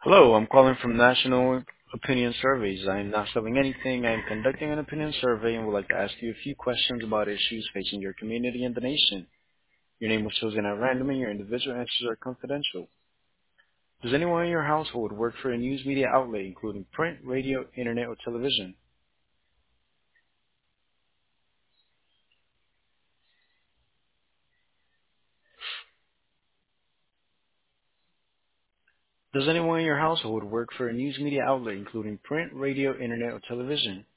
Hello, I'm calling from National Opinion Surveys. I'm not selling anything. I'm conducting an opinion survey and would like to ask you a few questions about issues facing your community and the nation. Your name was chosen at random and your individual answers are confidential. Does anyone in your household work for a news media outlet, including print, radio, internet, or television? Does anyone in your household work for a news media outlet, including print, radio, internet, or television?